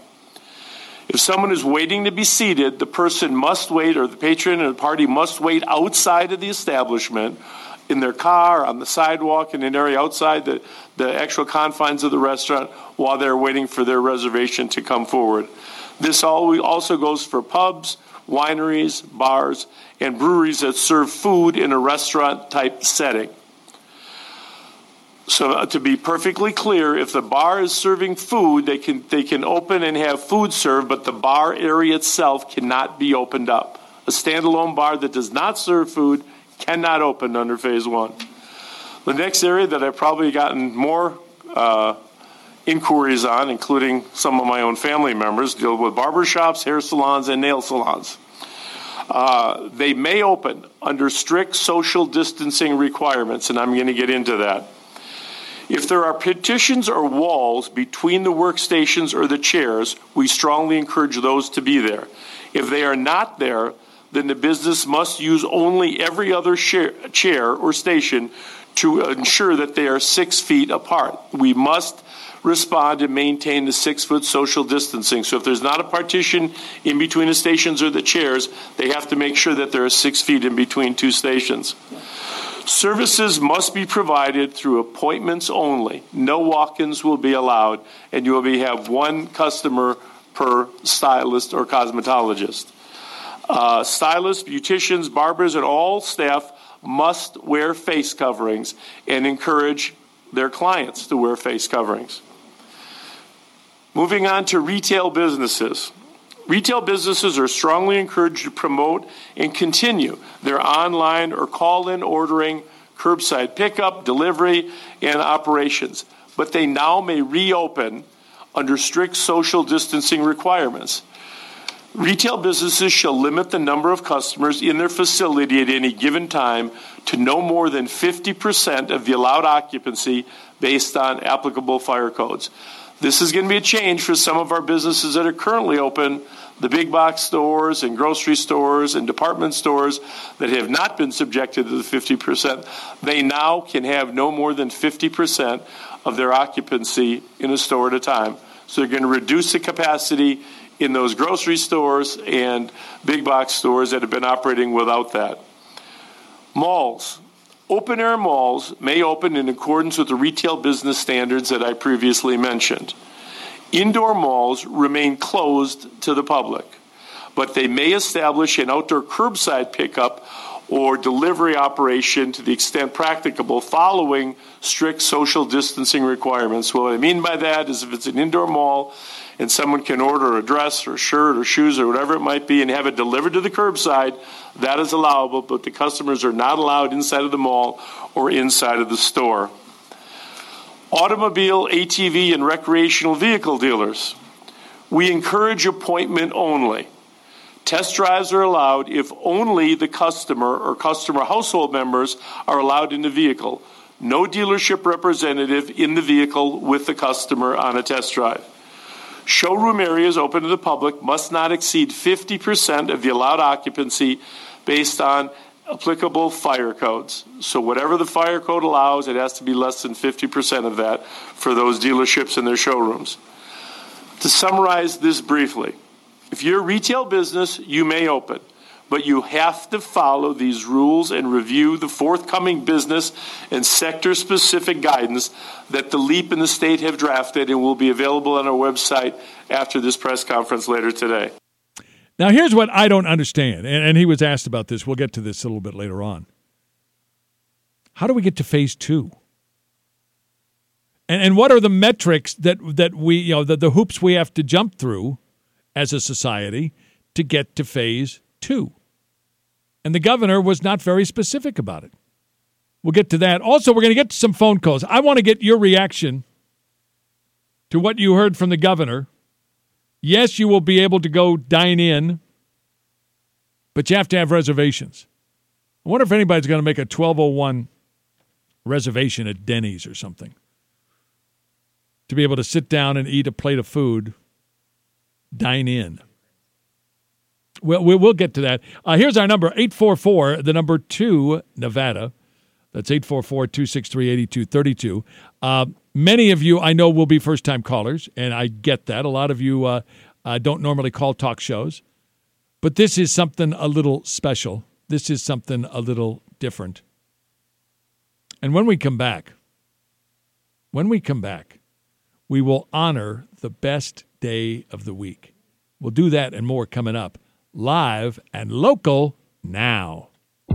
If someone is waiting to be seated, the person must wait, or the patron or the party must wait outside of the establishment, in their car, on the sidewalk, in an area outside the, the actual confines of the restaurant while they're waiting for their reservation to come forward. This also goes for pubs, wineries, bars, and breweries that serve food in a restaurant-type setting. So uh, to be perfectly clear, if the bar is serving food, they can they can open and have food served, but the bar area itself cannot be opened up. A standalone bar that does not serve food cannot open under phase one. The next area that I've probably gotten more uh, inquiries on, including some of my own family members, deal with barbershops, hair salons, and nail salons. Uh, they may open under strict social distancing requirements, and I'm going to get into that. If there are partitions or walls between the workstations or the chairs, we strongly encourage those to be there. If they are not there, then the business must use only every other chair or station to ensure that they are six feet apart. We must respond and maintain the six-foot social distancing. So if there's not a partition in between the stations or the chairs, they have to make sure that there are six feet in between two stations. Services must be provided through appointments only. No walk-ins will be allowed, and you will be have one customer per stylist or cosmetologist. Uh, stylists, beauticians, barbers, and all staff must wear face coverings and encourage their clients to wear face coverings. Moving on to retail businesses. Retail businesses are strongly encouraged to promote and continue their online or call-in ordering, curbside pickup, delivery, and operations. But they now may reopen under strict social distancing requirements. Retail businesses shall limit the number of customers in their facility at any given time to no more than fifty percent of the allowed occupancy based on applicable fire codes. This is going to be a change for some of our businesses that are currently open, the big box stores and grocery stores and department stores that have not been subjected to the fifty percent. They now can have no more than fifty percent of their occupancy in a store at a time. So they're going to reduce the capacity in those grocery stores and big box stores that have been operating without that. Malls. Open-air malls may open in accordance with the retail business standards that I previously mentioned. Indoor malls remain closed to the public, but they may establish an outdoor curbside pickup or delivery operation to the extent practicable following strict social distancing requirements. What I mean by that is if it's an indoor mall and someone can order a dress or a shirt or shoes or whatever it might be and have it delivered to the curbside, that is allowable, but the customers are not allowed inside of the mall or inside of the store. Automobile, A T V, and recreational vehicle dealers. We encourage appointment only. Test drives are allowed if only the customer or customer household members are allowed in the vehicle. No dealership representative in the vehicle with the customer on a test drive. Showroom areas open to the public must not exceed fifty percent of the allowed occupancy based on applicable fire codes. So whatever the fire code allows, it has to be less than fifty percent of that for those dealerships and their showrooms. To summarize this briefly, if you're a retail business, you may open, but you have to follow these rules and review the forthcoming business and sector-specific guidance that the LEAP and the state have drafted and will be available on our website after this press conference later today. Now, here's what I don't understand, and, and he was asked about this. We'll get to this a little bit later on. How do we get to phase two? And and what are the metrics that that we, you know, the, the hoops we have to jump through as a society to get to phase two? And the governor was not very specific about it. We'll get to that. Also, we're going to get to some phone calls. I want to get your reaction to what you heard from the governor. Yes, you will be able to go dine in, but you have to have reservations. I wonder if anybody's going to make a twelve oh one reservation at Denny's or something to be able to sit down and eat a plate of food, dine in. Well, we'll get to that. Uh, here's our number, eight four four, the number two, Nevada. That's eight four four, two six three, eight two three two. Uh, many of you, I know, will be first-time callers, and I get that. A lot of you uh, uh, don't normally call talk shows. But this is something a little special. This is something a little different. And when we come back, when we come back, we will honor the best day of the week. We'll do that and more coming up. Live and local now.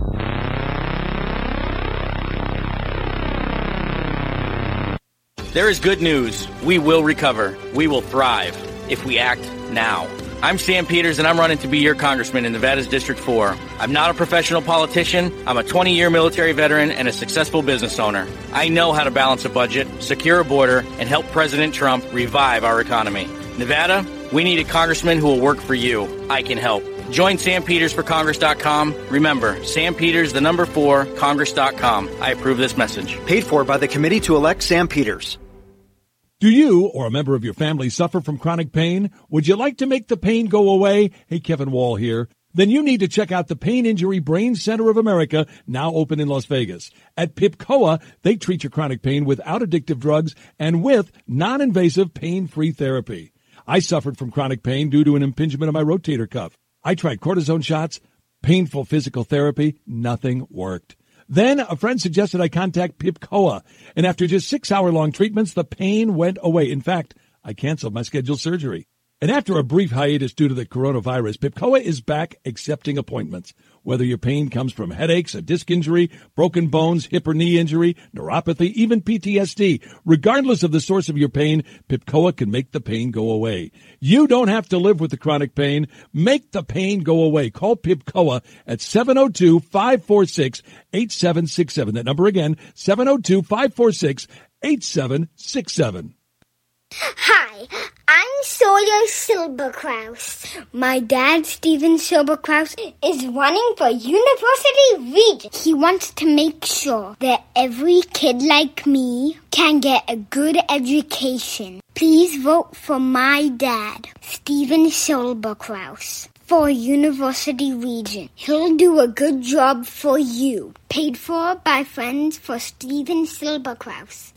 There is good news. We will recover. We will thrive if we act now. I'm Sam Peters, and I'm running to be your congressman in Nevada's District four. I'm not a professional politician. I'm a twenty-year military veteran and a successful business owner. I know how to balance a budget, secure a border, and help President Trump revive our economy. Nevada, we need a congressman who will work for you. I can help. Join sam peters for congress dot com. Remember, Sam Peters, the number four, congress dot com. I approve this message. Paid for by the committee to elect Sam Peters. Do you or a member of your family suffer from chronic pain? Would you like to make the pain go away? Hey, Kevin Wall here. Then you need to check out the Pain Injury Brain Center of America, now open in Las Vegas. At P I P C O A, they treat your chronic pain without addictive drugs and with non-invasive pain-free therapy. I suffered from chronic pain due to an impingement of my rotator cuff. I tried cortisone shots, painful physical therapy, nothing worked. Then a friend suggested I contact P I P C O A, and after just six-hour-long treatments, the pain went away. In fact, I canceled my scheduled surgery. And after a brief hiatus due to the coronavirus, PIPCOA is back accepting appointments. Whether your pain comes from headaches, a disc injury, broken bones, hip or knee injury, neuropathy, even P T S D, regardless of the source of your pain, PIPCOA can make the pain go away. You don't have to live with the chronic pain. Make the pain go away. Call PIPCOA at seven oh two, five four six, eight seven six seven. That number again, seven oh two, five four six, eight seven six seven. Hi, I'm Sawyer Silberkraus. My dad, Steven Silberkraus, is running for University Regent. He wants to make sure that every kid like me can get a good education. Please vote for my dad, Steven Silberkraus, for University Regent. He'll do a good job for you. Paid for by Friends for Steven Silberkraus.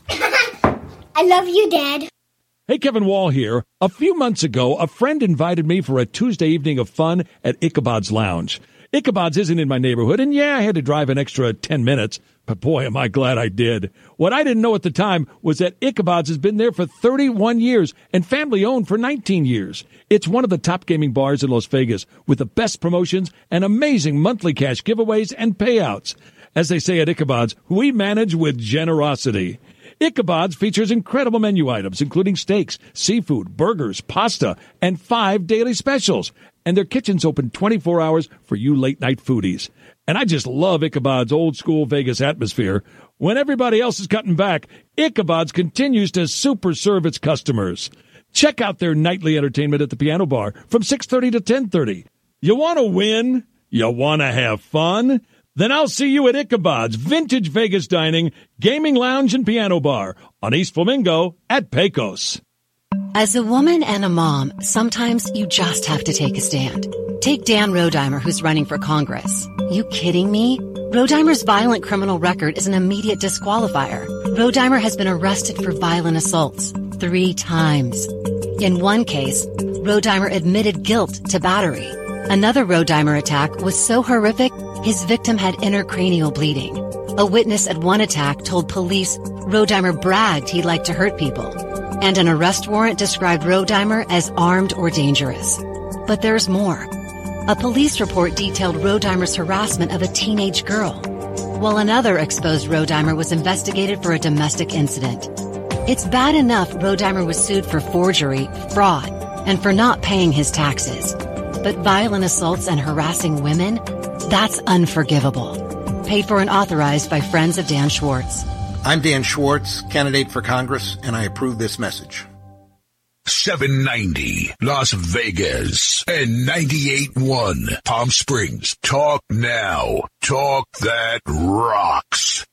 I love you, Dad. Hey, Kevin Wall here. A few months ago, a friend invited me for a Tuesday evening of fun at Ichabod's Lounge. Ichabod's isn't in my neighborhood, and yeah, I had to drive an extra ten minutes, but boy, am I glad I did. What I didn't know at the time was that Ichabod's has been there for thirty-one years and family-owned for nineteen years. It's one of the top gaming bars in Las Vegas with the best promotions and amazing monthly cash giveaways and payouts. As they say at Ichabod's, we manage with generosity. Ichabod's features incredible menu items, including steaks, seafood, burgers, pasta, and five daily specials. And their kitchen's open twenty-four hours for you late-night foodies. And I just love Ichabod's old-school Vegas atmosphere. When everybody else is cutting back, Ichabod's continues to super serve its customers. Check out their nightly entertainment at the Piano Bar from six thirty to ten thirty. You want to win? You want to have fun? Then I'll see you at Ichabod's Vintage Vegas Dining, Gaming Lounge, and Piano Bar on East Flamingo at Pecos. As a woman and a mom, sometimes you just have to take a stand. Take Dan Rodheimer, who's running for Congress. You kidding me? Rodheimer's violent criminal record is an immediate disqualifier. Rodheimer has been arrested for violent assaults three times. In one case, Rodheimer admitted guilt to battery. Another Rodheimer attack was so horrific, his victim had intracranial bleeding. A witness at one attack told police Rodheimer bragged he liked to hurt people. And an arrest warrant described Rodheimer as armed or dangerous. But there's more. A police report detailed Rodheimer's harassment of a teenage girl, while another exposed Rodheimer was investigated for a domestic incident. It's bad enough Rodheimer was sued for forgery, fraud, and for not paying his taxes. But violent assaults and harassing women? That's unforgivable. Paid for and authorized by Friends of Dan Schwartz. I'm Dan Schwartz, candidate for Congress, and I approve this message. seven ninety Las Vegas and ninety-eight point one Palm Springs. Talk now. Talk that rocks.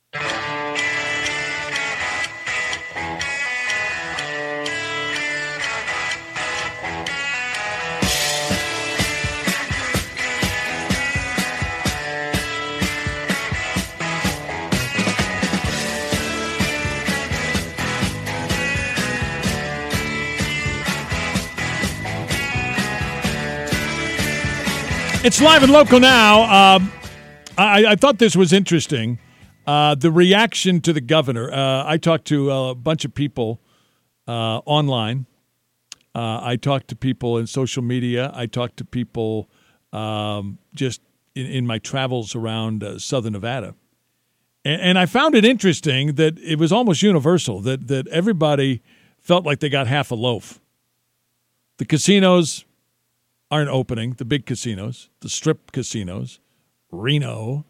It's live and local now. Um, I, I thought this was interesting. Uh, the reaction to the governor. Uh, I talked to a bunch of people uh, online. Uh, I talked to people in social media. I talked to people um, just in, in my travels around uh, Southern Nevada. And, and I found it interesting that it was almost universal, that, that everybody felt like they got half a loaf. The casinos aren't opening, the big casinos, the strip casinos, Reno.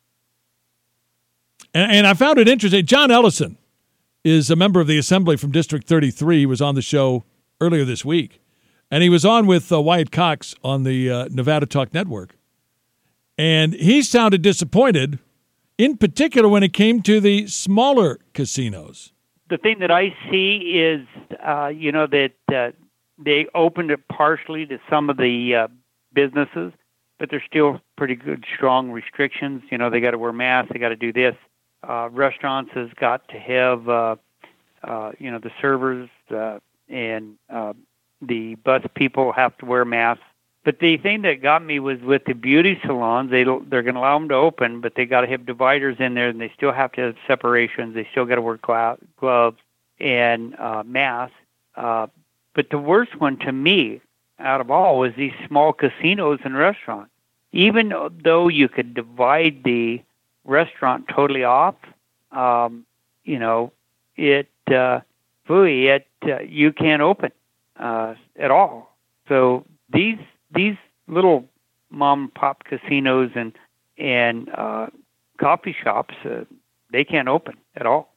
And, and I found it interesting. John Ellison is a member of the Assembly from District thirty-three. He was on the show earlier this week. And he was on with uh, Wyatt Cox on the uh, Nevada Talk Network. And he sounded disappointed, in particular when it came to the smaller casinos. The thing that I see is, uh, you know, that uh, they opened it partially to some of the uh, businesses, but there's still pretty good, strong restrictions. You know, they got to wear masks, they got to do this. Uh, restaurants has got to have, uh, uh, you know, the servers uh, and uh, the bus people have to wear masks. But the thing that got me was with the beauty salons, they, they're going to allow them to open, but they got to have dividers in there, and they still have to have separations. They still got to wear gloves and uh, masks. Uh, But the worst one to me out of all was these small casinos and restaurants. Even though you could divide the restaurant totally off, um, you know, it, uh, phooey, it, uh, you can't open uh, at all. So these these little mom and pop casinos and and uh, coffee shops, uh, they can't open at all.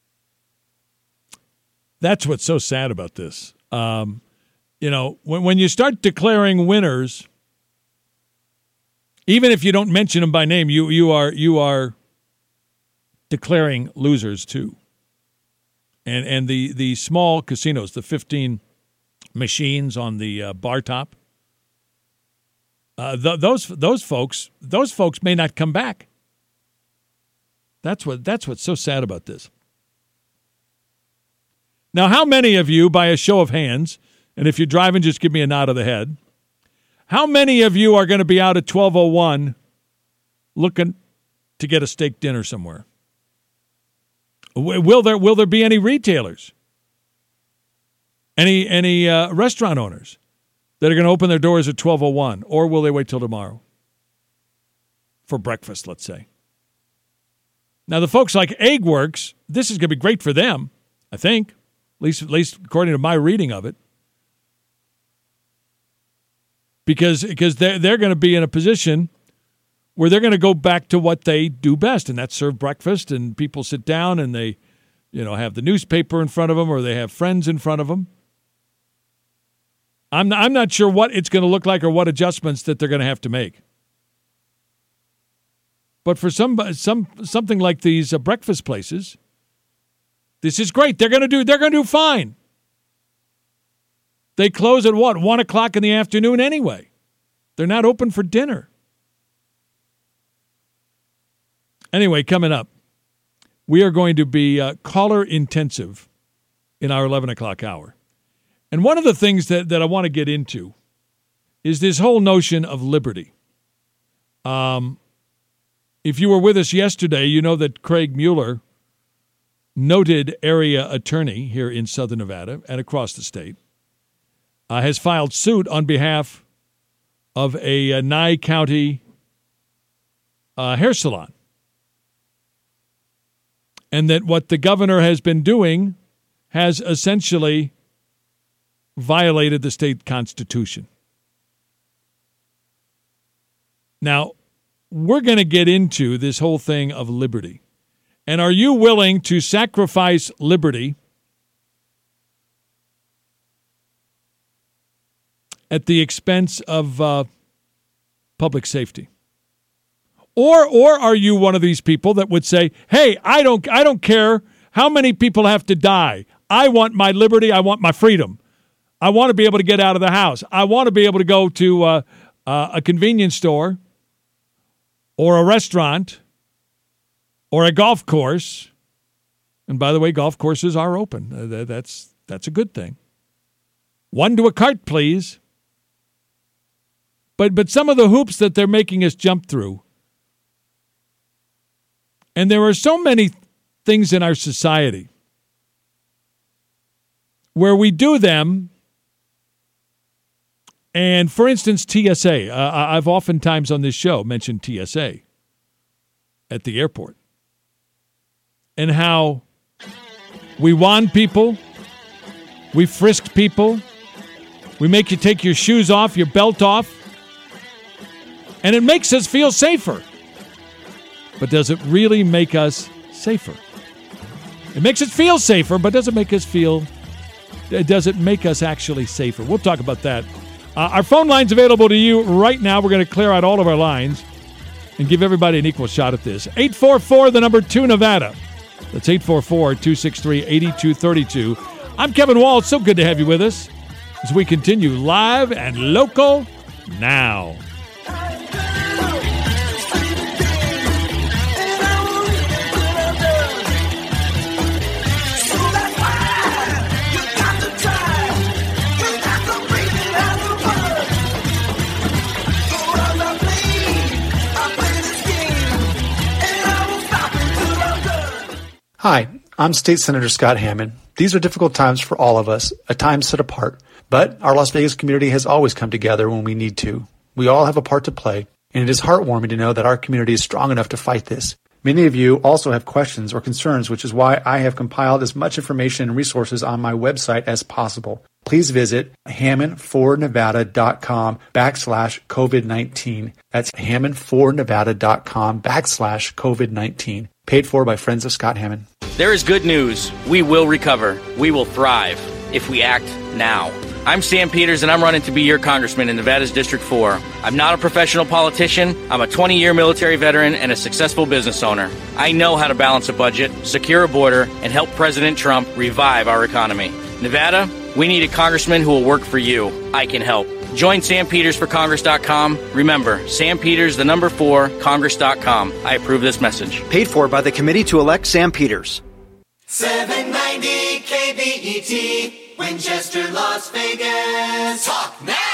That's what's so sad about this. Um, you know, when when you start declaring winners, even if you don't mention them by name, you you are you are declaring losers too. And and the the small casinos, the fifteen machines on the uh, bar top, uh, th- those those folks those folks may not come back. That's what that's what's so sad about this. Now, how many of you, by a show of hands, and if you're driving, just give me a nod of the head, how many of you are going to be out at twelve oh one looking to get a steak dinner somewhere? Will there will there be any retailers, any any uh, restaurant owners that are going to open their doors at twelve oh one, or will they wait till tomorrow for breakfast, let's say? Now, the folks like Egg Works, this is going to be great for them, I think. At least, at least according to my reading of it, because because they're they're going to be in a position where they're going to go back to what they do best, and that's serve breakfast, and people sit down and they, you know, have the newspaper in front of them, or they have friends in front of them. I'm I'm not sure what it's going to look like or what adjustments that they're going to have to make. But for some some something like these uh, breakfast places, this is great. They're going to do. They're going to do fine. They close at what, one o'clock in the afternoon anyway. They're not open for dinner. Anyway, coming up, we are going to be uh, caller intensive in our eleven o'clock hour, and one of the things that that I want to get into is this whole notion of liberty. Um, if you were with us yesterday, you know that Craig Mueller, noted area attorney here in Southern Nevada and across the state, uh, has filed suit on behalf of a, a Nye County uh, hair salon. And that what the governor has been doing has essentially violated the state constitution. Now, we're going to get into this whole thing of liberty. And are you willing to sacrifice liberty at the expense of uh, public safety? Or or are you one of these people that would say, "Hey, I don't I don't care how many people have to die. I want my liberty. I want my freedom. I want to be able to get out of the house. I want to be able to go to uh, uh, a convenience store or a restaurant or a golf course." And by the way, golf courses are open. Uh, that's that's a good thing. One to a cart, please. But but some of the hoops that they're making us jump through. And there are so many things in our society where we do them. And for instance, T S A. Uh, I've oftentimes on this show mentioned T S A at the airport. And how we wand people, we frisk people, we make you take your shoes off, your belt off, and it makes us feel safer. But does it really make us safer? It makes us feel safer, but does it make us feel, does it make us actually safer? We'll talk about that. Uh, our phone line's available to you right now. We're going to clear out all of our lines and give everybody an equal shot at this. eight four four, the number two, Nevada. That's eight four four, two six three, eight two three two. I'm Kevin Wall. It's so good to have you with us as we continue live and local now. Hi, I'm State Senator Scott Hammond. These are difficult times for all of us, a time set apart But our Las Vegas community has always come together when we need to. We all have a part to play, and it is heartwarming to know that our community is strong enough to fight this. Many of you also have questions or concerns, which is why I have compiled as much information and resources on my website as possible. Please visit hammond for nevada dot com backslash COVID nineteen. That's hammond for nevada dot com backslash COVID nineteen. Paid for by friends of Scott Hammond. There is good news. We will recover. We will thrive if we act now. I'm Sam Peters, and I'm running to be your congressman in Nevada's District four. I'm not a professional politician. I'm a twenty-year military veteran and a successful business owner. I know how to balance a budget, secure a border, and help President Trump revive our economy. Nevada, we need a congressman who will work for you. I can help. Join sam peters for congress dot com. Remember, Sam Peters, the number four, congress dot com. I approve this message. Paid for by the committee to elect Sam Peters. seven ninety K B E T, Winchester, Las Vegas. Talk now.